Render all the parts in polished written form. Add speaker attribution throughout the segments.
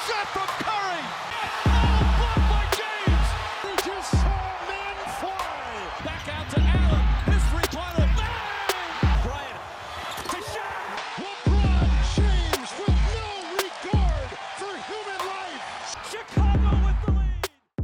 Speaker 1: shot from Curry. Oh, blocked by James. We just saw men fly. Back out to Allen. His three-pointer. Bang! Bryant. To shot. LeBron James with no regard for human life. Chicago with the lead.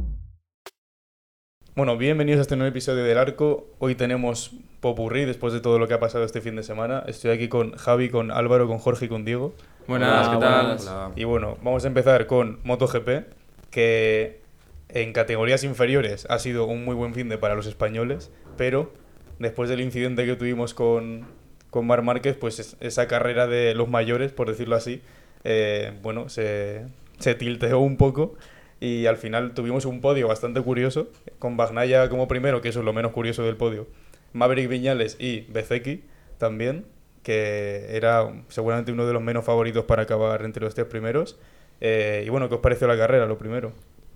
Speaker 2: Bueno, bienvenidos a este nuevo episodio del Arco. Hoy tenemos popurrí después de todo lo que ha pasado este fin de semana. Estoy aquí con Javi, con Álvaro, con Jorge y con Diego.
Speaker 3: Buenas, ¿qué tal?
Speaker 4: Hola.
Speaker 2: Y bueno, vamos a empezar con MotoGP, que en categorías inferiores ha sido un muy buen finde para los españoles, pero después del incidente que tuvimos con Marc Márquez, pues esa carrera de los mayores, por decirlo así, bueno, se tilteó un poco. Y al final tuvimos un podio bastante curioso, con Bagnaia como primero, que eso es lo menos curioso del podio, Maverick Viñales y Bezzecchi también, que era seguramente uno de los menos favoritos para acabar entre los tres primeros. Y bueno, ¿qué os pareció la carrera, lo primero?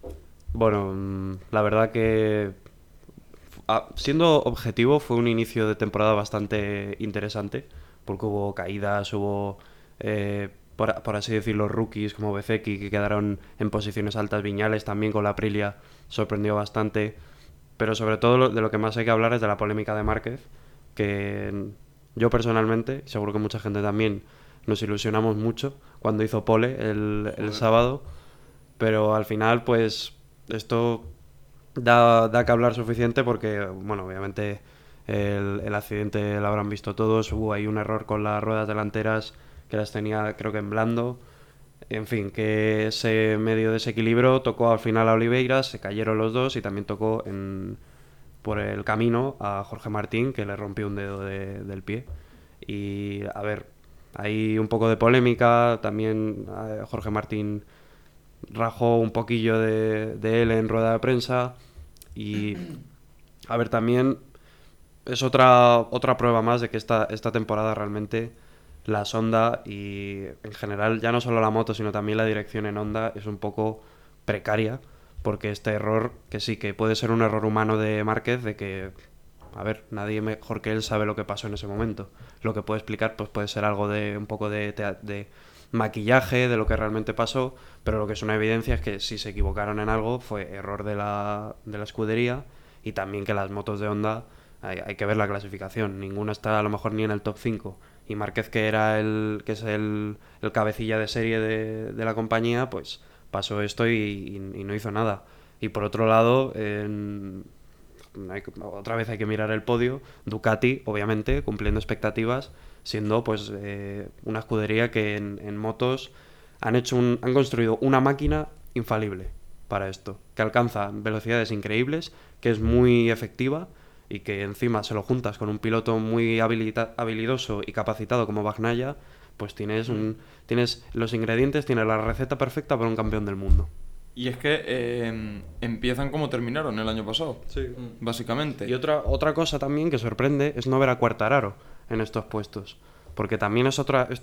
Speaker 4: Bueno, la verdad que, siendo objetivo, fue un inicio de temporada bastante interesante, porque hubo caídas, hubo, por así decirlo, rookies como Bezzecchi que quedaron en posiciones altas. Viñales también con la Aprilia sorprendió bastante, pero sobre todo de lo que más hay que hablar es de la polémica de Márquez, que yo personalmente, y seguro que mucha gente también, nos ilusionamos mucho cuando hizo pole el sábado, pero al final pues esto da que hablar suficiente porque, bueno, obviamente el accidente lo habrán visto todos. Hubo ahí un error con las ruedas delanteras que las tenía, creo que en blando. En fin, que ese medio desequilibrio tocó al final a Oliveira, se cayeron los dos y también tocó por el camino a Jorge Martín, que le rompió un dedo del pie. Y a ver, hay un poco de polémica, también Jorge Martín rajó un poquillo de él en rueda de prensa. Y a ver, también es otra prueba más de que esta temporada realmente la Honda y en general ya no solo la moto sino también la dirección en Honda es un poco precaria, porque este error, que sí que puede ser un error humano de Márquez, de que, a ver, nadie mejor que él sabe lo que pasó en ese momento. Lo que puede explicar pues puede ser algo de un poco de maquillaje de lo que realmente pasó, pero lo que es una evidencia es que si se equivocaron en algo fue error de la escudería, y también que las motos de Honda, hay que ver la clasificación, ninguna está a lo mejor ni en el top 5, y Márquez, que es el cabecilla de serie de la compañía, pues pasó esto y no hizo nada. Y por otro lado, otra vez hay que mirar el podio. Ducati, obviamente, cumpliendo expectativas, siendo pues una escudería que en motos han construido una máquina infalible para esto, que alcanza velocidades increíbles, que es muy efectiva, y que encima se lo juntas con un piloto muy habilidoso y capacitado como Bagnaia, pues tienes los ingredientes, tienes la receta perfecta para un campeón del mundo.
Speaker 3: Y es que empiezan como terminaron el año pasado,
Speaker 4: Sí.
Speaker 3: básicamente.
Speaker 4: Y otra cosa también que sorprende es no ver a Quartararo en estos puestos, porque también es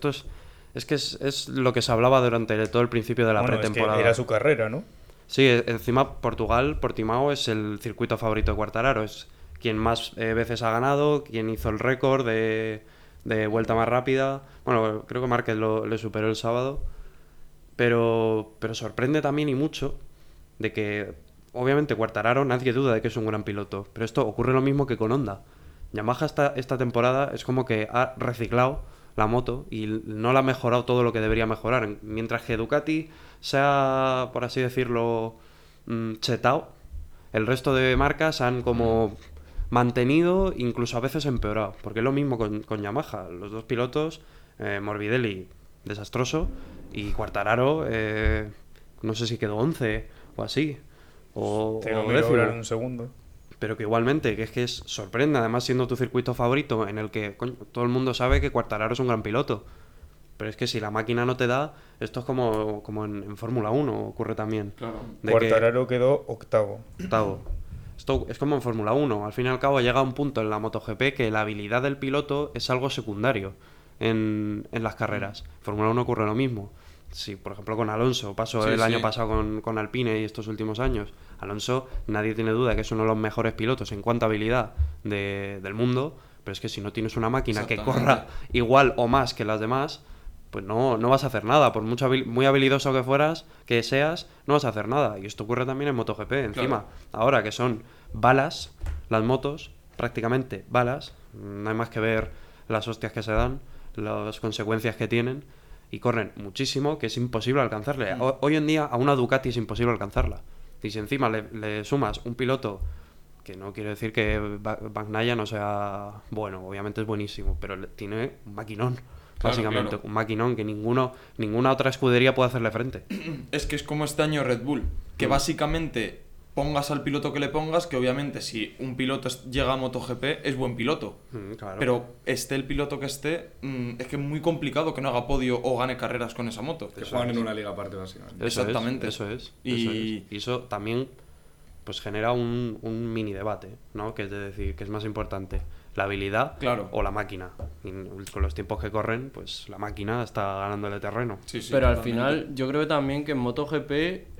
Speaker 4: lo que se hablaba durante todo el principio de la pretemporada.
Speaker 2: Es que era su carrera, ¿no?
Speaker 4: Sí, encima Portimao es el circuito favorito de Quartararo, es quien más veces ha ganado, quien hizo el récord de vuelta más rápida. Bueno, creo que Márquez le superó el sábado, pero sorprende también y mucho de que, obviamente, Quartararo, nadie duda de que es un gran piloto, pero esto ocurre lo mismo que con Honda. Yamaha esta temporada es como que ha reciclado la moto y no la ha mejorado todo lo que debería mejorar, mientras que Ducati se ha, por así decirlo, chetado. El resto de marcas han como mantenido, incluso a veces empeorado, porque es lo mismo con Yamaha. Los dos pilotos, Morbidelli desastroso y Quartararo no sé si quedó 11 o así, o décimo,
Speaker 2: en un segundo.
Speaker 4: pero que igualmente, que es sorprende, además siendo tu circuito favorito, en el que todo el mundo sabe que Quartararo es un gran piloto, pero es que si la máquina no te da, esto es como en Fórmula 1 ocurre también.
Speaker 3: Claro.
Speaker 2: Quartararo quedó octavo.
Speaker 4: Esto es como en Fórmula 1, al fin y al cabo llega a un punto en la MotoGP que la habilidad del piloto es algo secundario en las carreras. En Fórmula 1 ocurre lo mismo. Sí, por ejemplo con Alonso, año pasado con Alpine y estos últimos años. Alonso, nadie tiene duda que es uno de los mejores pilotos en cuanto a habilidad del mundo, pero es que si no tienes una máquina que corra igual o más que las demás, pues no vas a hacer nada. Por mucho muy habilidoso que seas, no vas a hacer nada. Y esto ocurre también en MotoGP. Encima, ahora que son balas, las motos, prácticamente balas, no hay más que ver las hostias que se dan, las consecuencias que tienen, y corren muchísimo, que es imposible alcanzarle. Hoy en día a una Ducati es imposible alcanzarla. Y si encima le sumas un piloto, que no quiero decir que Bagnaia no sea bueno, obviamente es buenísimo, pero tiene un maquinón, básicamente, un maquinón que ninguna otra escudería puede hacerle frente.
Speaker 3: Es que es como este año Red Bull, que básicamente pongas al piloto que le pongas, que obviamente si un piloto llega a MotoGP es buen piloto,
Speaker 4: Claro.
Speaker 3: pero esté el piloto que esté, es que es muy complicado que no haga podio o gane carreras con esa moto.
Speaker 5: Que juegan en una liga aparte, básicamente.
Speaker 3: Exactamente.
Speaker 4: Eso es.
Speaker 3: Y
Speaker 4: eso también pues genera un mini debate, ¿no? Que es decir, que es más importante, la habilidad o la máquina. Y con los tiempos que corren, pues la máquina está ganándole terreno.
Speaker 3: Sí,
Speaker 6: Pero al
Speaker 3: totalmente.
Speaker 6: final yo creo también que en MotoGP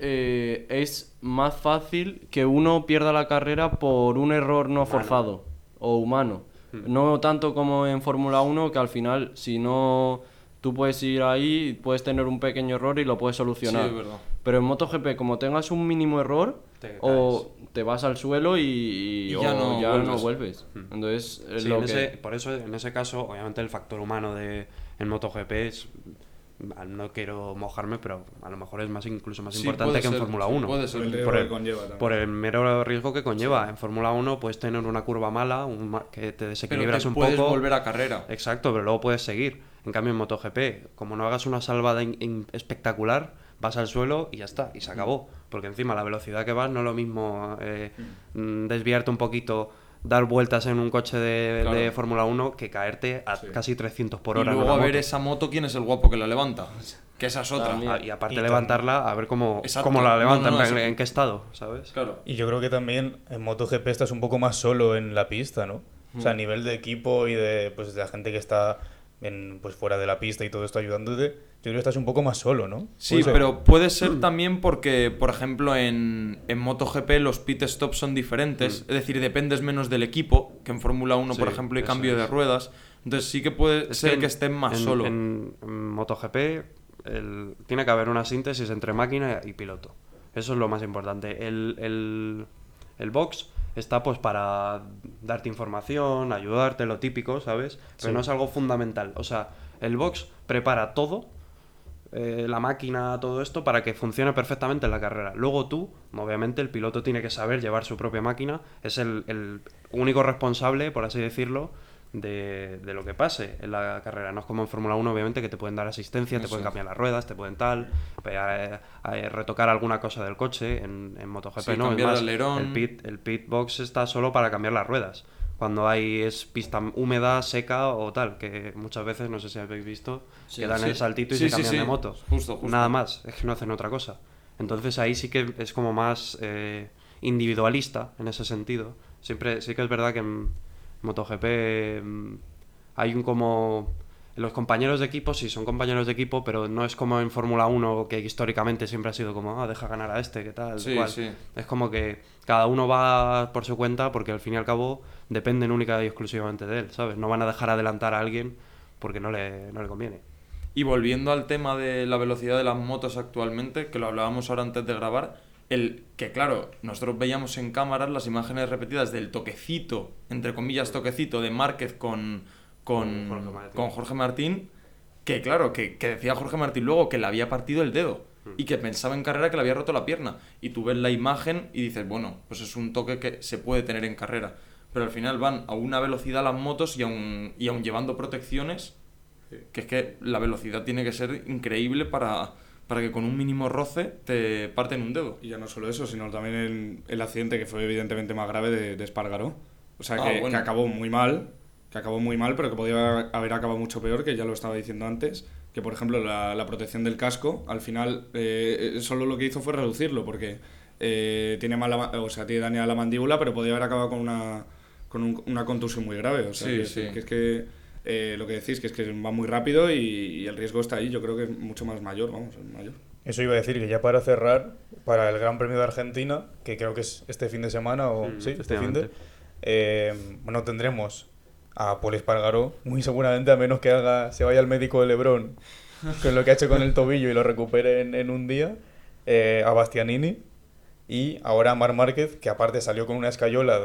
Speaker 6: es más fácil que uno pierda la carrera por un error no forzado o humano. No tanto como en Fórmula 1, que al final si no tú puedes ir ahí, puedes tener un pequeño error y lo puedes solucionar.
Speaker 3: Sí, es verdad.
Speaker 6: Pero en MotoGP, como tengas un mínimo error, o te vas al suelo y
Speaker 3: ya no
Speaker 6: vuelves. Entonces,
Speaker 4: Sí, por eso, en ese caso, obviamente el factor humano en MotoGP es... No quiero mojarme, pero a lo mejor es incluso más importante
Speaker 3: puede
Speaker 4: que en
Speaker 3: ser,
Speaker 4: Fórmula
Speaker 3: sí,
Speaker 4: 1.
Speaker 3: puede ser.
Speaker 5: El riesgo que conlleva también.
Speaker 4: Por el mero riesgo que conlleva. En Fórmula 1 puedes tener una curva mala, que te desequilibras
Speaker 3: Pero
Speaker 4: un
Speaker 3: puedes
Speaker 4: poco.
Speaker 3: volver a carrera.
Speaker 4: Exacto, pero luego puedes seguir. En cambio, en MotoGP, como no hagas una salvada espectacular, vas al suelo y ya está, y se acabó. Porque encima la velocidad que vas no es lo mismo desviarte un poquito, dar vueltas en un coche de Fórmula 1 que caerte a casi 300 por hora.
Speaker 3: Y luego
Speaker 4: en una
Speaker 3: a ver
Speaker 4: moto.
Speaker 3: esa moto, ¿quién es el guapo que la levanta? Que esa es otra.
Speaker 6: También.
Speaker 4: Y aparte
Speaker 2: Y
Speaker 4: levantarla, a ver cómo
Speaker 3: Exacto.
Speaker 4: la levanta,
Speaker 3: No,
Speaker 4: en qué estado, ¿sabes?
Speaker 3: Claro.
Speaker 2: Y yo creo que también en MotoGP estás un poco más solo en la pista, ¿no? O sea, a nivel de equipo y de la gente que está fuera de la pista y todo esto ayudándote, yo creo que estás un poco más solo, ¿no?
Speaker 3: Sí,
Speaker 2: Puede ser.
Speaker 3: pero puede ser también porque, por ejemplo, en MotoGP los pit stops son diferentes, es decir, dependes menos del equipo, que en Fórmula 1, por
Speaker 4: Sí,
Speaker 3: ejemplo, hay
Speaker 4: eso
Speaker 3: cambio de
Speaker 4: es.
Speaker 3: ruedas, entonces sí que puede ser que estén más solo.
Speaker 4: En MotoGP tiene que haber una síntesis entre máquina y piloto. Eso es lo más importante. El box está pues para darte información, ayudarte, lo típico, ¿sabes? Pero no es algo fundamental. O sea, el box prepara todo, la máquina, todo esto, para que funcione perfectamente en la carrera. Luego tú, obviamente, el piloto tiene que saber llevar su propia máquina. Es el único responsable, por así decirlo, de lo que pase en la carrera. No es como en Fórmula 1, obviamente, que te pueden dar asistencia, te pueden cambiar las ruedas, te pueden retocar alguna cosa del coche. En MotoGP
Speaker 3: Sí,
Speaker 4: no, es
Speaker 3: cambiar
Speaker 4: más,
Speaker 3: el alerón.
Speaker 4: el pit box está solo para cambiar las ruedas. Cuando es pista húmeda, seca o tal, que muchas veces, no sé si habéis visto, que dan el saltito y
Speaker 3: Sí,
Speaker 4: se cambian
Speaker 3: sí.
Speaker 4: de moto.
Speaker 3: Justo.
Speaker 4: Nada más, es que no hacen otra cosa. Entonces ahí sí que es como más individualista en ese sentido. Siempre sí que es verdad que en MotoGP hay los compañeros de equipo sí son compañeros de equipo, pero no es como en Fórmula 1, que históricamente siempre ha sido como, deja ganar a este, ¿qué tal?
Speaker 3: Sí,
Speaker 4: cual.
Speaker 3: sí.
Speaker 4: Es como que cada uno va por su cuenta, porque al fin y al cabo dependen única y exclusivamente de él, ¿sabes? No van a dejar adelantar a alguien porque no le conviene.
Speaker 3: Y volviendo al tema de la velocidad de las motos actualmente, que lo hablábamos ahora antes de grabar, que claro, nosotros veíamos en cámaras las imágenes repetidas del toquecito, entre comillas toquecito, de Márquez con Jorge Martín, que claro, que decía Jorge Martín luego que le había partido el dedo y que pensaba en carrera que le había roto la pierna. Y tú ves la imagen y dices, bueno, pues es un toque que se puede tener en carrera. Pero al final van a una velocidad las motos y aún llevando protecciones, que es que la velocidad tiene que ser increíble para que con un mínimo roce te parten un dedo.
Speaker 5: Y ya no solo eso, sino también el accidente que fue evidentemente más grave de Espargaró. O sea, que acabó muy mal, pero que podía haber acabado mucho peor, que ya lo estaba diciendo antes, que por ejemplo la protección del casco, al final solo lo que hizo fue reducirlo, porque tiene dañada la mandíbula, pero podía haber acabado con una contusión muy grave. O sea, que es que lo que decís, que es que va muy rápido y el riesgo está ahí. Yo creo que es mucho más mayor, mayor.
Speaker 2: Eso iba a decir, que ya para cerrar, para el Gran Premio de Argentina, que creo que es este fin de semana, este fin de... tendremos a Pol Espargaró, muy seguramente, a menos que se vaya al médico de LeBron con lo que ha hecho con el tobillo y lo recupere en un día, a Bastianini y ahora a Marc Márquez, que aparte salió con una escayola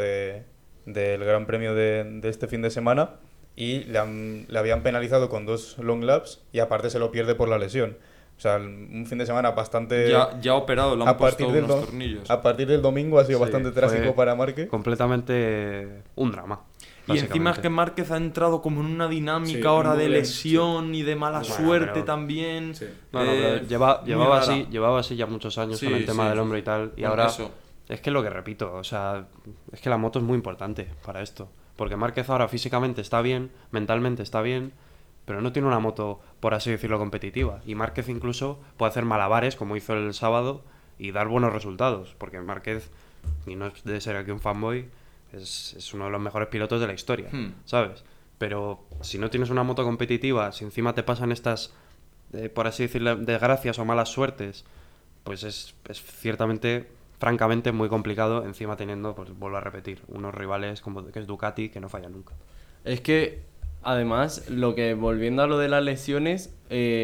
Speaker 2: del Gran Premio de este fin de semana y le habían penalizado con 2 long laps y aparte se lo pierde por la lesión. O sea, un fin de semana bastante...
Speaker 3: Ya operado, le han puesto unos tornillos.
Speaker 2: A partir del domingo ha sido bastante trágico para Márquez.
Speaker 4: Completamente un drama.
Speaker 3: Y encima es que Márquez ha entrado como en una dinámica ahora de lesión y de mala suerte también.
Speaker 5: Sí.
Speaker 4: Pero llevaba así ya muchos años con el tema del hombro y tal. Y ahora es que lo que repito, o sea, es que la moto es muy importante para esto. Porque Márquez ahora físicamente está bien, mentalmente está bien, pero no tiene una moto, por así decirlo, competitiva. Y Márquez incluso puede hacer malabares, como hizo el sábado, y dar buenos resultados. Porque Márquez, y no es de ser aquí un fanboy, es uno de los mejores pilotos de la historia, ¿sabes? Pero si no tienes una moto competitiva, si encima te pasan estas, por así decirlo, desgracias o malas suertes, pues es ciertamente, francamente, muy complicado, encima teniendo, pues vuelvo a repetir, unos rivales como que es Ducati, que no falla nunca.
Speaker 6: Es que, además, volviendo a lo de las lesiones,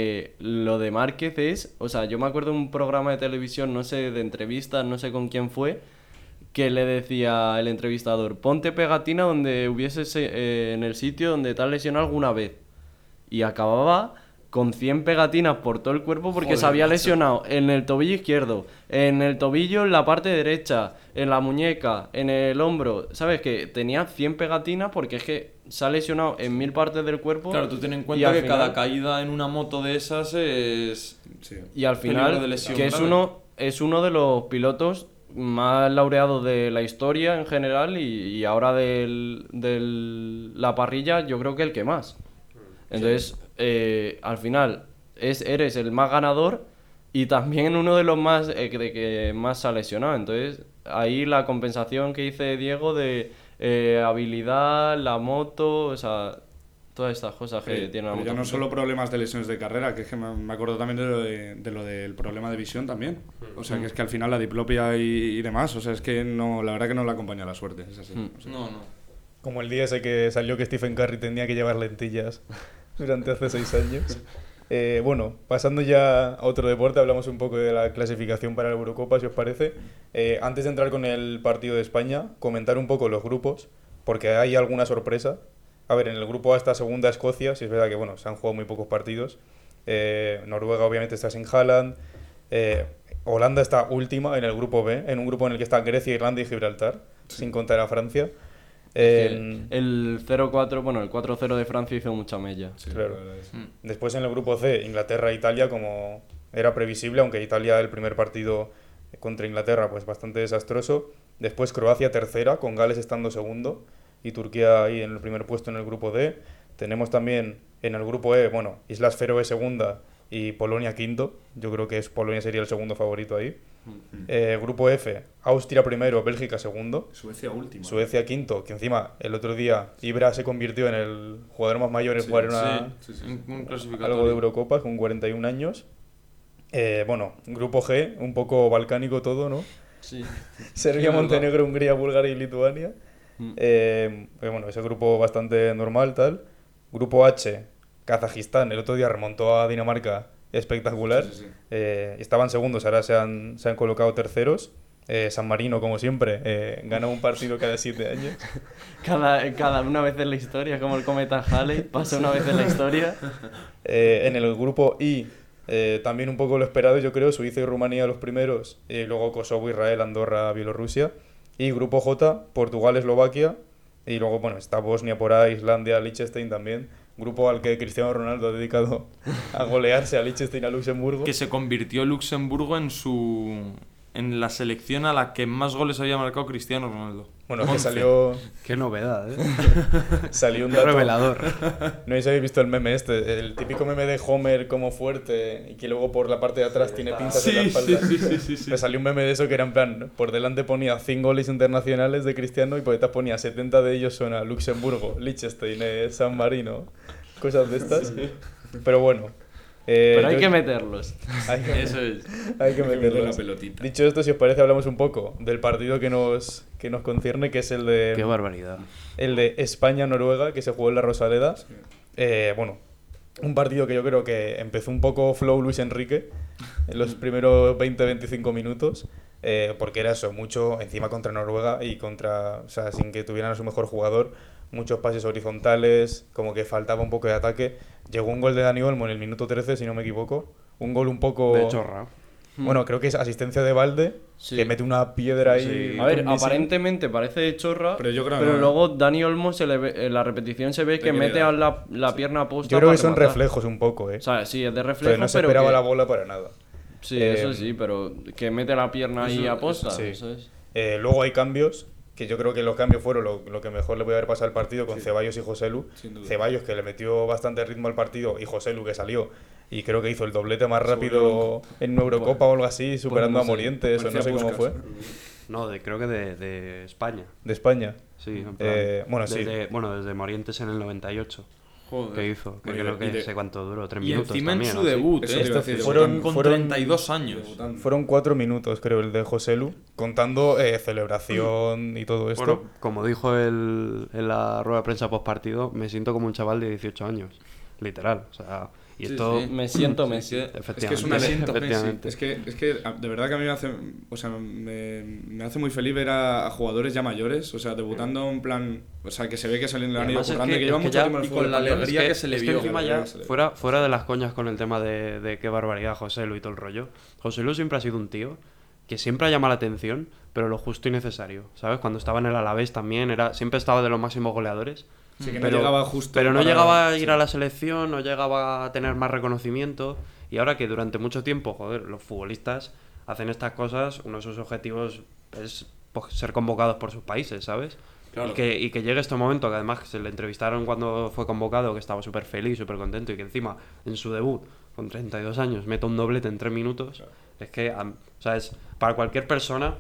Speaker 6: lo de Márquez es, o sea, yo me acuerdo de un programa de televisión, no sé, de entrevistas, no sé con quién fue, que le decía el entrevistador, ponte pegatina donde hubieses en el sitio donde te has lesionado alguna vez. Y acababa con 100 pegatinas por todo el cuerpo porque se había lesionado en el tobillo izquierdo, en el tobillo en la parte derecha, en la muñeca, en el hombro. ¿Sabes? Que tenía 100 pegatinas porque es que se ha lesionado en 1000 partes del cuerpo.
Speaker 3: Claro, tú ten en cuenta que cada caída en una moto de esas es...
Speaker 6: Sí. Y al final, que es uno de los pilotos más laureados de la historia en general y ahora de la parrilla yo creo que el que más. Entonces, al final eres el más ganador y también uno de los más que más se ha lesionado. Entonces, ahí la compensación que dice Diego de habilidad, la moto, o sea, todas estas cosas que tiene la moto.
Speaker 5: Ya no solo problemas de lesiones de carrera, que es que me acuerdo también de lo del problema de visión también. O sea, que es que al final la diplopia y demás, o sea, es que no, la verdad que no le acompaña la suerte, es así. O sea.
Speaker 3: No.
Speaker 2: Como el día ese que salió que Stephen Curry tenía que llevar lentillas durante hace 6 años. Bueno, pasando ya a otro deporte, hablamos un poco de la clasificación para la Eurocopa, si os parece. Antes de entrar con el partido de España, comentar un poco los grupos, porque hay alguna sorpresa. A ver, en el grupo A está segunda Escocia, si es verdad que bueno, se han jugado muy pocos partidos. Noruega obviamente está sin Haaland. Holanda está última en el grupo B, en un grupo en el que están Grecia, Irlanda y Gibraltar, sin contar a Francia.
Speaker 6: El 0-4, bueno, el 4-0 de Francia hizo mucha mella.
Speaker 5: Sí,
Speaker 2: claro. Después en el grupo C, Inglaterra e Italia, como era previsible, aunque Italia el primer partido contra Inglaterra pues bastante desastroso. Después Croacia tercera, con Gales estando segundo y Turquía ahí en el primer puesto en el grupo D. Tenemos también en el grupo E, bueno, Islas Feroe segunda y Polonia quinto. Yo creo que Polonia sería el segundo favorito ahí. Grupo F, Austria primero, Bélgica segundo.
Speaker 5: Suecia última.
Speaker 2: Suecia quinto, que encima el otro día Ibra se convirtió en el jugador más mayor en jugar en
Speaker 3: un clasificatorio.
Speaker 2: algo de Eurocopa con 41 años. Bueno, grupo G, un poco balcánico todo, ¿no?
Speaker 6: Sí.
Speaker 2: Serbia, Montenegro, Hungría, Bulgaria y Lituania. Bueno, ese grupo bastante normal, tal. Grupo H, Kazajistán, el otro día remontó a Dinamarca espectacular. Estaban segundos, ahora se han colocado terceros. San Marino, como siempre, gana un partido cada 7 años.
Speaker 6: Cada una vez en la historia, como el cometa Halley, pasa una vez en la historia.
Speaker 2: En el grupo I, también un poco lo esperado, yo creo, Suiza y Rumanía los primeros, luego Kosovo, Israel, Andorra, Bielorrusia. Y grupo J, Portugal, Eslovaquia. Y luego, bueno, está Bosnia por ahí, Islandia, Liechtenstein también. Grupo al que Cristiano Ronaldo ha dedicado a golearse a Liechtenstein, a Luxemburgo.
Speaker 3: Que se convirtió Luxemburgo en la selección a la que más goles había marcado Cristiano Ronaldo.
Speaker 2: Bueno, que salió...
Speaker 4: Qué novedad, ¿eh?
Speaker 2: Salió un
Speaker 4: Qué
Speaker 2: dato...
Speaker 4: revelador.
Speaker 2: No sé si habéis visto el meme el típico meme de Homer como fuerte y que luego por la parte de atrás tiene pinzas en la espalda.
Speaker 3: Sí.
Speaker 2: Me salió un meme de eso que era en plan, por delante ponía 100 goles internacionales de Cristiano y por detrás ponía 70 de ellos son a Luxemburgo, Liechtenstein, San Marino, cosas de estas. Pero bueno...
Speaker 6: Pero hay que meterlos.
Speaker 3: Eso es.
Speaker 2: Hay que meterlos.
Speaker 5: La pelotita.
Speaker 2: Dicho esto, si os parece, hablamos un poco del partido que nos concierne, que es el de...
Speaker 4: Qué barbaridad.
Speaker 2: El de España-Noruega, que se jugó en la Rosaleda. Bueno, un partido que yo creo que empezó un poco flow Luis Enrique en los primeros 20-25 minutos, porque era eso, mucho encima contra Noruega y o sea, sin que tuvieran a su mejor jugador, muchos pases horizontales, como que faltaba un poco de ataque. Llegó un gol de Dani Olmo en el minuto 13, si no me equivoco, un gol un poco...
Speaker 4: De chorra.
Speaker 2: Bueno, creo que es asistencia de Balde,
Speaker 6: Sí.
Speaker 2: que mete una piedra ahí.
Speaker 4: Sí.
Speaker 6: A ver,
Speaker 2: con Messi.
Speaker 6: aparentemente parece de chorra,
Speaker 5: Pero yo creo que no.
Speaker 6: luego Dani Olmo en la repetición se ve que
Speaker 5: quería
Speaker 6: mete
Speaker 5: dar.
Speaker 6: la pierna aposta.
Speaker 2: Yo creo que
Speaker 6: para
Speaker 2: son
Speaker 6: rematar.
Speaker 2: reflejos un poco,
Speaker 6: O sea, sí, es de reflejo,
Speaker 2: pero no se esperaba
Speaker 6: que-
Speaker 2: la bola para nada.
Speaker 6: Sí, eso sí, pero que mete la pierna ahí
Speaker 5: Eso-
Speaker 6: aposta.
Speaker 2: sí.
Speaker 6: Eso es.
Speaker 2: Luego hay cambios, que yo creo que los cambios fueron lo que mejor le puede haber pasado al partido con Ceballos y Joselu.
Speaker 5: Sin duda.
Speaker 2: Ceballos, que le metió bastante ritmo al partido, y Joselu, que salió y creo que hizo el doblete más rápido en una Eurocopa o algo así, superando
Speaker 6: no
Speaker 2: a
Speaker 6: sé.
Speaker 2: Morientes, o no sé
Speaker 5: Parecía
Speaker 2: cómo fue,
Speaker 5: Puskás.
Speaker 4: No, creo que de España.
Speaker 2: de España.
Speaker 4: Sí, en plan,
Speaker 2: Bueno, sí.
Speaker 4: desde Morientes en el 98.
Speaker 3: Joder.
Speaker 4: Que hizo, que
Speaker 5: Bueno,
Speaker 4: creo
Speaker 5: y
Speaker 4: que
Speaker 5: de-
Speaker 4: sé cuánto duró, 3
Speaker 3: Y
Speaker 4: minutos
Speaker 3: encima
Speaker 4: también,
Speaker 3: en su
Speaker 4: ¿no? Sí.
Speaker 3: debut,
Speaker 5: Eso te iba a decir,
Speaker 3: con
Speaker 2: fueron-
Speaker 3: 32 años.
Speaker 5: Debutando.
Speaker 2: Fueron 4 minutos, creo, el de Joselu, contando celebración y todo esto.
Speaker 4: Bueno, como dijo él en la rueda de prensa post partido, me siento como un chaval de 18 años, literal. O sea, y
Speaker 3: Sí,
Speaker 4: esto,
Speaker 3: sí.
Speaker 6: Me siento
Speaker 3: Sí,
Speaker 6: Messi.
Speaker 3: que-
Speaker 4: efectivamente,
Speaker 5: Es que es una
Speaker 3: siento Messi.
Speaker 4: efectivamente.
Speaker 5: Es que de verdad que a mí me hace, o sea, me hace muy feliz ver a jugadores ya mayores, o sea, debutando en plan, o sea, que se ve que salen le han ido
Speaker 4: además es
Speaker 5: currando,
Speaker 4: que-
Speaker 5: que llevan
Speaker 4: es que
Speaker 5: mucho
Speaker 4: ya-
Speaker 5: tiempo en el
Speaker 3: y
Speaker 5: fútbol
Speaker 3: con la
Speaker 5: español.
Speaker 3: alegría que se le
Speaker 4: es
Speaker 3: vio.
Speaker 4: que encima
Speaker 5: La
Speaker 4: ya,
Speaker 5: alegría que se le vio.
Speaker 4: fuera de las coñas con el tema de qué barbaridad José Lu y todo el rollo, José Lu siempre ha sido un tío que siempre ha llamado la atención, pero lo justo y necesario, ¿sabes? Cuando estaba en el Alavés también, siempre estaba de los máximos goleadores.
Speaker 5: Sí, que no llegaba justo
Speaker 4: Pero no
Speaker 5: para-
Speaker 4: llegaba a ir
Speaker 5: sí.
Speaker 4: a la selección, no llegaba a tener más reconocimiento. Y ahora que durante mucho tiempo, joder, los futbolistas hacen estas cosas, uno de sus objetivos es pues, ser convocados por sus países, ¿sabes?
Speaker 3: Claro.
Speaker 4: Y que llegue este momento, que además se le entrevistaron cuando fue convocado, que estaba súper feliz, súper contento, y que encima en su debut, con 32 años, meta un doblete en 3 minutos. Es que, o sea, es para cualquier persona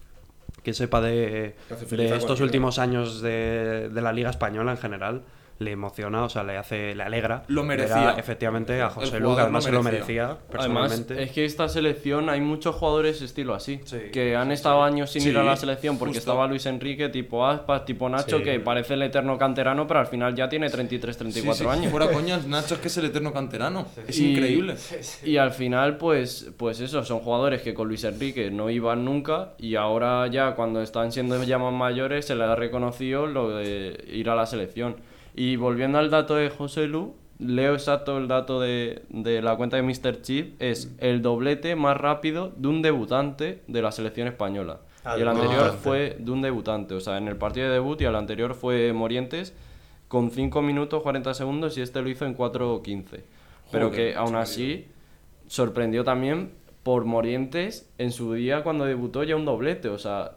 Speaker 4: que sepa de
Speaker 5: Que hace feliz a
Speaker 4: estos
Speaker 5: cualquiera.
Speaker 4: últimos años de la Liga Española en general, le emociona, o sea, le alegra.
Speaker 3: Lo
Speaker 4: ver
Speaker 3: merecía.
Speaker 4: Efectivamente, a José
Speaker 3: El
Speaker 4: Lu, que
Speaker 3: jugador
Speaker 4: además
Speaker 3: lo
Speaker 4: se lo
Speaker 3: merecía.
Speaker 4: merecía
Speaker 6: Además,
Speaker 4: personalmente.
Speaker 6: es que esta selección hay muchos jugadores estilo así,
Speaker 4: Sí,
Speaker 6: que han estado años sin
Speaker 3: Sí,
Speaker 6: ir a la selección porque
Speaker 3: justo.
Speaker 6: estaba Luis Enrique, tipo Aspas, tipo Nacho,
Speaker 2: Sí.
Speaker 6: que parece el eterno canterano, pero al final ya tiene 33, 34 años.
Speaker 3: Fuera coñas, Nacho es que es el eterno canterano. Es
Speaker 6: Y-
Speaker 3: increíble.
Speaker 6: Y al final, pues eso, son jugadores que con Luis Enrique no iban nunca y ahora ya cuando están siendo ya más mayores se les ha reconocido lo de ir a la selección. Y volviendo al dato de José Lu, leo exacto el dato de la cuenta de Mr. Chip, es el doblete más rápido de un debutante de la selección española.
Speaker 2: Ah,
Speaker 6: y
Speaker 2: de
Speaker 6: el
Speaker 2: un
Speaker 6: anterior
Speaker 2: debutante.
Speaker 6: fue de un debutante, o sea, en el partido de debut y el anterior fue Morientes con 5 minutos 40 segundos y este lo hizo en 4:15. Pero
Speaker 5: Joder,
Speaker 6: que aún
Speaker 5: chaval.
Speaker 6: así sorprendió también por Morientes en su día cuando debutó ya un doblete. O sea,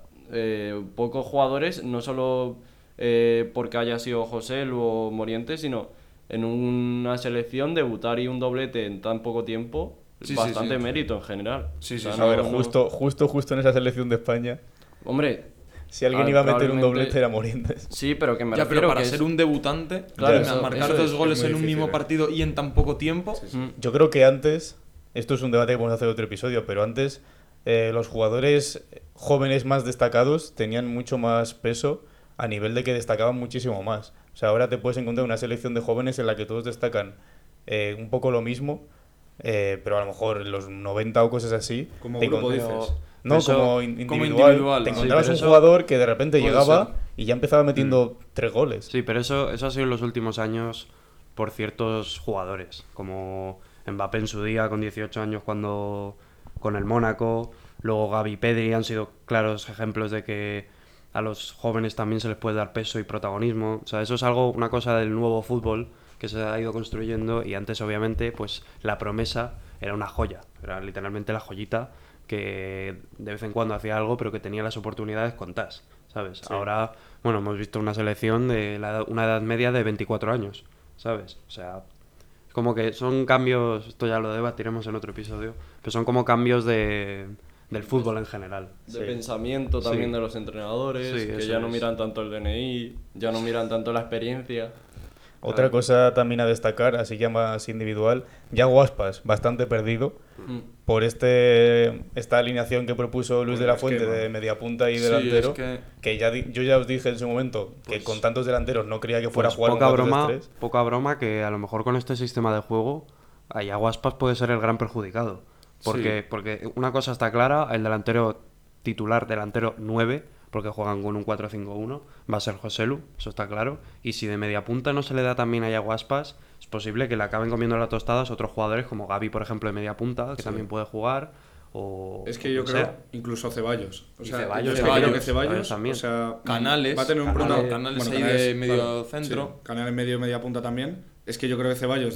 Speaker 6: pocos jugadores, no solo porque haya sido José Lu o Morientes, sino en una selección debutar y un doblete en tan poco tiempo,
Speaker 3: Sí, sí,
Speaker 6: bastante
Speaker 3: sí.
Speaker 6: mérito en general.
Speaker 3: Sí, sí,
Speaker 6: O sea,
Speaker 3: sí.
Speaker 2: A ver,
Speaker 6: no-
Speaker 2: justo en esa selección de España,
Speaker 6: Hombre,
Speaker 2: si alguien iba a meter un
Speaker 6: probablemente-
Speaker 2: doblete era Morientes.
Speaker 6: sí, pero que me
Speaker 3: Ya,
Speaker 6: refiero
Speaker 3: pero para
Speaker 6: que
Speaker 3: ser
Speaker 6: es-
Speaker 3: un debutante,
Speaker 6: Claro,
Speaker 3: y
Speaker 6: eso-
Speaker 3: marcar
Speaker 6: eso
Speaker 3: dos
Speaker 6: es
Speaker 3: goles
Speaker 5: muy
Speaker 3: en un
Speaker 5: difícil,
Speaker 3: mismo partido y en tan poco tiempo.
Speaker 2: Yo creo que antes, esto es un debate que podemos hacer otro episodio, pero antes los jugadores jóvenes más destacados tenían mucho más peso a nivel de que destacaban muchísimo más. O sea, ahora te puedes encontrar una selección de jóvenes en la que todos destacan un poco lo mismo, pero a lo mejor en los 90 o cosas así.
Speaker 5: Como
Speaker 2: te
Speaker 5: grupo
Speaker 2: encont-
Speaker 5: dices.
Speaker 2: No,
Speaker 4: Eso-
Speaker 2: como individual.
Speaker 3: individual,
Speaker 2: Te
Speaker 3: sí,
Speaker 2: encontrabas
Speaker 4: pero
Speaker 2: un
Speaker 4: eso
Speaker 2: jugador que de repente
Speaker 3: puede
Speaker 2: llegaba
Speaker 3: ser.
Speaker 2: y ya empezaba metiendo 3 goles.
Speaker 4: Sí, pero eso ha sido en los últimos años por ciertos jugadores, como Mbappé en su día con 18 años cuando con el Mónaco, luego Gavi y Pedri han sido claros ejemplos de que a los jóvenes también se les puede dar peso y protagonismo. O sea, eso es una cosa del nuevo fútbol que se ha ido construyendo y antes obviamente pues la promesa era una joya, era literalmente la joyita que de vez en cuando hacía algo pero que tenía las oportunidades contadas, ¿sabes? Ahora, bueno, hemos visto una selección de una edad media de 24 años, ¿sabes? O sea, es como que son cambios, esto ya lo debatiremos en otro episodio, pero son como cambios del fútbol en general.
Speaker 6: de pensamiento también
Speaker 4: Sí.
Speaker 6: de los entrenadores,
Speaker 4: Sí,
Speaker 6: que
Speaker 4: eso
Speaker 6: ya no
Speaker 4: es.
Speaker 6: miran tanto el DNI, ya no miran tanto la experiencia.
Speaker 2: Otra cosa también a destacar, así ya más individual, Yago Aspas, bastante perdido por esta alineación que propuso Luis de la Fuente de mediapunta y delantero, yo ya os dije en su momento que con tantos delanteros no creía que fuera a jugar un 4-3-3.
Speaker 4: Poca broma que a lo mejor con este sistema de juego a Yago Aspas puede ser el gran perjudicado. Porque una cosa está clara, el delantero titular, delantero 9, porque juegan con un 4-5-1, va a ser Joselu, eso está claro. Y si de media punta no se le da también a Yago Aspas, es posible que le acaben comiendo las tostadas otros jugadores como Gavi, por ejemplo, de media punta, que también puede jugar. O
Speaker 5: es que yo creo, incluso Ceballos. O sea,
Speaker 4: Ceballos,
Speaker 5: creo que Ceballos
Speaker 4: también.
Speaker 5: O sea,
Speaker 3: Canales,
Speaker 5: va a tener un
Speaker 3: Canales ahí de medio centro.
Speaker 5: Sí, Canales media punta también. Es que yo creo que Ceballos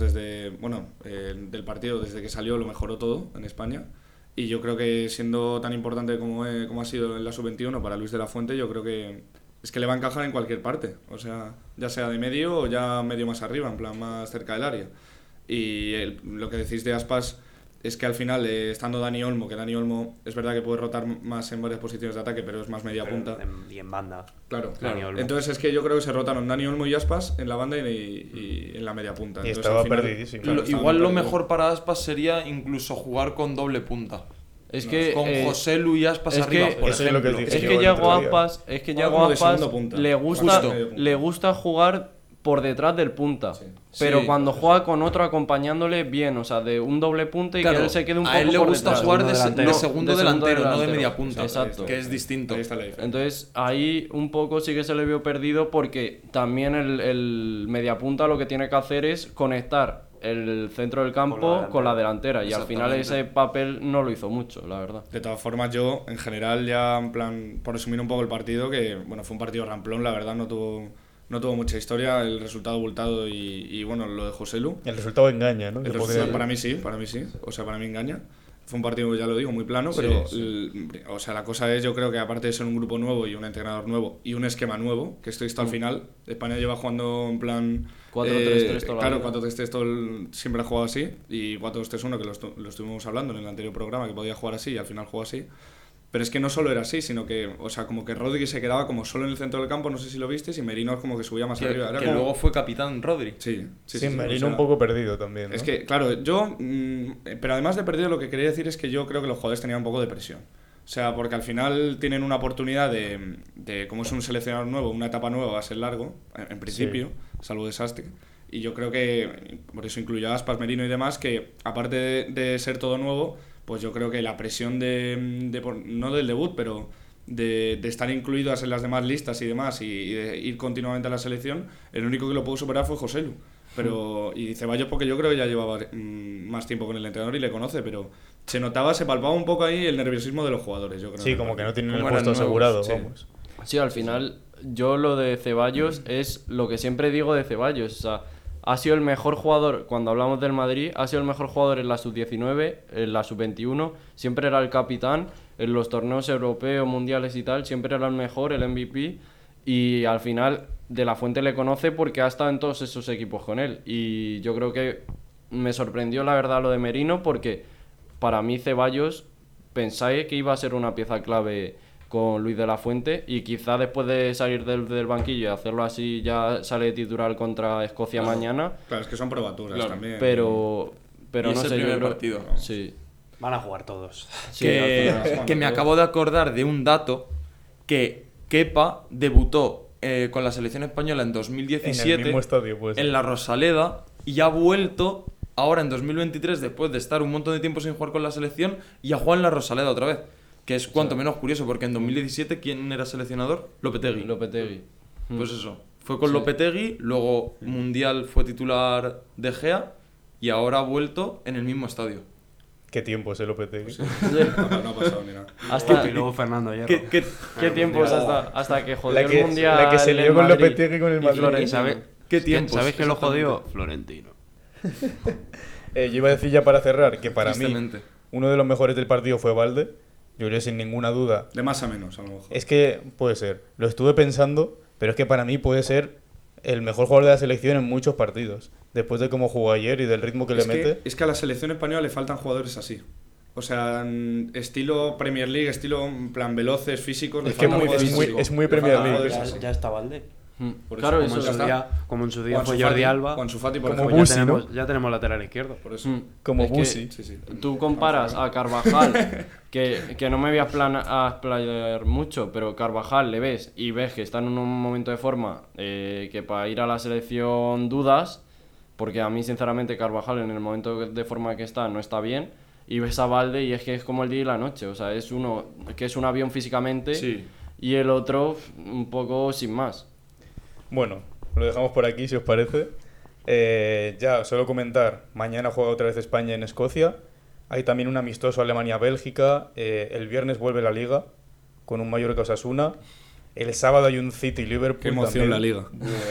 Speaker 5: del partido, desde que salió, lo mejoró todo en España. Y yo creo que siendo tan importante como ha sido en la sub-21 para Luis de la Fuente, yo creo que es que le va a encajar en cualquier parte. O sea, ya sea de medio o ya medio más arriba, en plan más cerca del área. Y lo que decís de Aspas es que al final, estando Dani Olmo, que Dani Olmo es verdad que puede rotar más en varias posiciones de ataque, pero es más media punta.
Speaker 4: Y en banda.
Speaker 5: Claro. Entonces es que yo creo que se rotaron Dani Olmo y Aspas en la banda y en la media punta.
Speaker 2: Y
Speaker 5: entonces,
Speaker 2: estaba
Speaker 5: al final,
Speaker 2: perdidísimo.
Speaker 3: Igual lo mejor para Aspas sería incluso jugar con doble punta.
Speaker 6: Es que
Speaker 3: con Joselu y Aspas
Speaker 6: es
Speaker 3: arriba,
Speaker 6: que,
Speaker 3: por
Speaker 2: eso es lo
Speaker 3: ejemplo.
Speaker 2: que dije.
Speaker 6: Es que Yago Aspas,
Speaker 5: de segundo punta.
Speaker 6: le gusta jugar por detrás del punta. Pero
Speaker 3: Sí.
Speaker 6: cuando juega con otro acompañándole bien, o sea, de un doble punta y
Speaker 3: Claro,
Speaker 6: que él se quede un poco
Speaker 3: a él le
Speaker 6: por
Speaker 3: gusta
Speaker 6: detrás.
Speaker 3: jugar de
Speaker 4: delantero.
Speaker 3: segundo
Speaker 6: De
Speaker 3: delantero, no de media punta.
Speaker 6: Exacto.
Speaker 3: Que es distinto.
Speaker 5: Ahí está la diferencia.
Speaker 6: Entonces ahí un poco sí que se le vio perdido porque también el mediapunta lo que tiene que hacer es conectar el centro del campo con la delantera y al final ese papel no lo hizo mucho, la verdad.
Speaker 5: De todas formas, yo en general ya en plan, por resumir un poco el partido, que bueno, fue un partido ramplón, la verdad no tuvo mucha historia, el resultado abultado y bueno, lo de Joselu.
Speaker 2: El resultado engaña, ¿no?
Speaker 5: El resultado, para mí sí, o sea, para mí engaña. Fue un partido, ya lo digo, muy plano, pero o sea, la cosa es, yo creo que aparte de ser un grupo nuevo y un entrenador nuevo y un esquema nuevo, que esto está al final, España lleva jugando en plan
Speaker 6: 4-3-3 toda la
Speaker 5: claro,
Speaker 6: vida.
Speaker 5: 4-3-3 siempre ha jugado así, y 4-2-3-1 que lo estuvimos hablando en el anterior programa, que podía jugar así y al final jugó así. Pero es que no solo era así, sino que, o sea, como que Rodri se quedaba como solo en el centro del campo, no sé si lo visteis, y Merino como que subía más arriba. Era
Speaker 3: Que
Speaker 5: como...
Speaker 3: luego fue capitán Rodri.
Speaker 5: Sí,
Speaker 2: Merino
Speaker 5: o sea,
Speaker 2: un poco perdido también, ¿no?
Speaker 5: Es que, claro, yo... pero además de perdido, lo que quería decir es que yo creo que los jugadores tenían un poco de presión. O sea, porque al final tienen una oportunidad de como es un seleccionador nuevo, una etapa nueva va a ser largo, en principio, salvo desastre. Y yo creo que, por eso incluyo a Aspas, Merino y demás, que aparte de ser todo nuevo, pues yo creo que la presión no del debut, pero de estar incluidas en las demás listas y demás y de ir continuamente a la selección, el único que lo pudo superar fue Joselu. Y Ceballos porque yo creo que ya llevaba más tiempo con el entrenador y le conoce, pero se palpaba un poco ahí el nerviosismo de los jugadores, yo creo.
Speaker 2: Sí, como que no tienen el
Speaker 3: Como
Speaker 2: puesto
Speaker 3: eran
Speaker 2: asegurado,
Speaker 3: nuevos, sí.
Speaker 2: vamos.
Speaker 6: Sí, al final yo lo de Ceballos es lo que siempre digo de Ceballos, o sea, ha sido el mejor jugador, cuando hablamos del Madrid, ha sido el mejor jugador en la sub-19, en la sub-21, siempre era el capitán, en los torneos europeos, mundiales y tal, siempre era el mejor, el MVP, y al final De la Fuente le conoce porque ha estado en todos esos equipos con él, y yo creo que me sorprendió la verdad lo de Merino, porque para mí Ceballos pensáis que iba a ser una pieza clave con Luis de la Fuente y quizá después de salir del banquillo y hacerlo así ya sale titular contra Escocia mañana.
Speaker 5: Claro, es que son probaturas también.
Speaker 6: Pero
Speaker 3: Y
Speaker 6: no
Speaker 3: es el
Speaker 6: sé, yo
Speaker 3: primer
Speaker 6: creo...
Speaker 3: partido.
Speaker 6: Sí.
Speaker 4: Van a jugar todos.
Speaker 6: Sí, al final.
Speaker 3: Que me acabo de acordar de un dato que Kepa debutó con la selección española en 2017
Speaker 2: En el mismo estadio, pues.
Speaker 3: en la Rosaleda y ha vuelto ahora en 2023 después de estar un montón de tiempo sin jugar con la selección y a jugar en la Rosaleda otra vez. Que es cuanto menos curioso, porque en 2017, ¿quién era seleccionador? Lopetegui.
Speaker 6: Lopetegui.
Speaker 3: Pues eso. Fue con Lopetegui, luego Mundial fue titular de Gea y ahora ha vuelto en el mismo estadio.
Speaker 2: Qué tiempo se Lopetegui.
Speaker 5: No ha pasado ni nada.
Speaker 6: Hasta...
Speaker 4: Y luego Fernando Hierro.
Speaker 6: ¿Qué tiempos hasta que jodió
Speaker 2: La
Speaker 6: el Mundial?
Speaker 2: que se
Speaker 6: en el
Speaker 2: lió con
Speaker 6: Madrid
Speaker 2: Lopetegui con el
Speaker 6: y
Speaker 2: Madrid.
Speaker 6: Florentino.
Speaker 3: ¿Qué tiempos?
Speaker 4: ¿Sabes qué lo jodió? Florentino.
Speaker 2: Yo iba a decir ya para cerrar que para mí
Speaker 3: Tristemente.
Speaker 2: uno de los mejores del partido fue Valde. Yo creo sin ninguna duda.
Speaker 5: De más a menos, a lo mejor.
Speaker 2: Es que puede ser. Lo estuve pensando, pero es que para mí puede ser el mejor jugador de la selección en muchos partidos. Después de cómo jugó ayer y del ritmo que le mete.
Speaker 5: Es que a la selección española le faltan jugadores así. O sea, estilo Premier League, estilo en plan veloces, físicos.
Speaker 2: Es que es muy Premier League.
Speaker 5: jugadores así.
Speaker 4: Ya está Valde.
Speaker 5: Por
Speaker 6: Claro,
Speaker 5: eso,
Speaker 6: eso
Speaker 4: Como en su
Speaker 5: O
Speaker 4: día
Speaker 5: Ansu
Speaker 4: fue
Speaker 5: Fati,
Speaker 4: Jordi Alba.
Speaker 5: o Ansu Fati, por
Speaker 2: Como
Speaker 5: ejemplo.
Speaker 2: Busi, ¿no?
Speaker 4: Ya tenemos lateral izquierdo.
Speaker 5: Por eso.
Speaker 2: Como
Speaker 6: Es que
Speaker 2: Busi.
Speaker 5: Sí.
Speaker 6: Tú comparas a Carvajal, que no me voy a explayar mucho, pero Carvajal le ves y ves que está en un momento de forma que para ir a la selección dudas, porque a mí sinceramente Carvajal en el momento de forma que está no está bien, y ves a Valde y es que es como el día y la noche, o sea, es uno que es un avión físicamente
Speaker 5: Sí.
Speaker 6: y el otro un poco sin más.
Speaker 2: Bueno, lo dejamos por aquí si os parece. Ya, solo comentar, mañana juega otra vez España en Escocia. Hay también un amistoso Alemania-Bélgica. El viernes vuelve la Liga con un Mallorca Osasuna. El sábado hay un City-Liverpool.
Speaker 5: Qué emoción
Speaker 2: también.
Speaker 5: la Liga.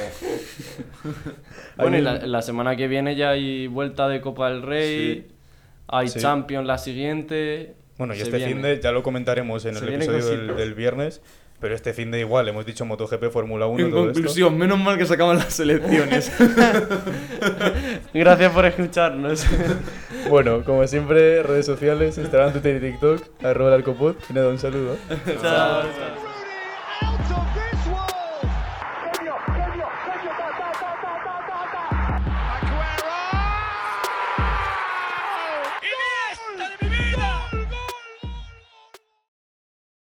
Speaker 6: Bueno, y
Speaker 2: Hay
Speaker 6: la semana que viene ya hay vuelta de Copa del Rey, hay
Speaker 2: Sí.
Speaker 6: Champions la siguiente.
Speaker 2: Bueno, y
Speaker 6: se
Speaker 2: este
Speaker 6: viene.
Speaker 2: finde ya lo comentaremos en
Speaker 6: Se
Speaker 2: el
Speaker 6: vienen
Speaker 2: episodio
Speaker 6: cositas.
Speaker 2: del viernes. Pero este finde igual, hemos dicho MotoGP, Fórmula 1,
Speaker 3: En
Speaker 2: todo esto.
Speaker 3: conclusión, menos mal que se acaban las elecciones.
Speaker 6: Gracias por escucharnos.
Speaker 2: Bueno, como siempre, redes sociales, Instagram, Twitter y TikTok, @arcopod. Y nada, un saludo.
Speaker 6: Chao.